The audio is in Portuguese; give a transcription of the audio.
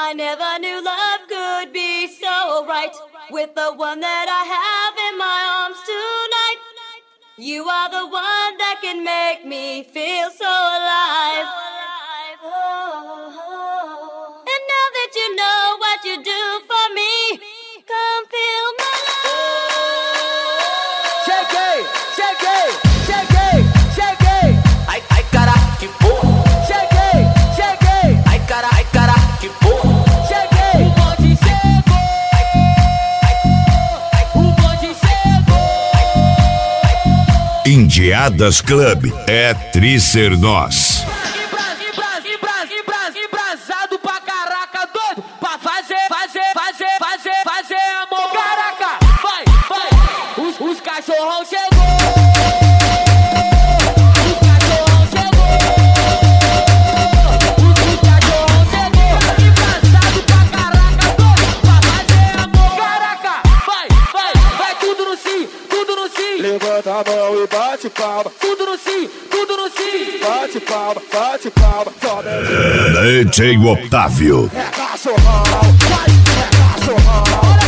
I never knew love could be so right. With the one that I have in my arms tonight. You are the one that can make me feel so alive. And now that you know what you do for me, come feel my love. Cheguei, cheguei, cheguei, cheguei. Ai, cara, que porra. Cheguei, cheguei. Ai, cara, que porra. Cheguei. O bonde chegou. O bonde chegou. Indiadas Club é Trícer Nós. Embrasado pra caraca, doido pra fazer amor. Caraca, vai, os cachorrão chegou. Os cachorrão chegou. Embrasado pra caraca, doido pra fazer amor. Caraca, vai tudo no sim. Levanta a mão e bate palma. Tudo no sim. Bate palma, sobe. DJ Otávio. É cachorrão, vai, é cachorrão.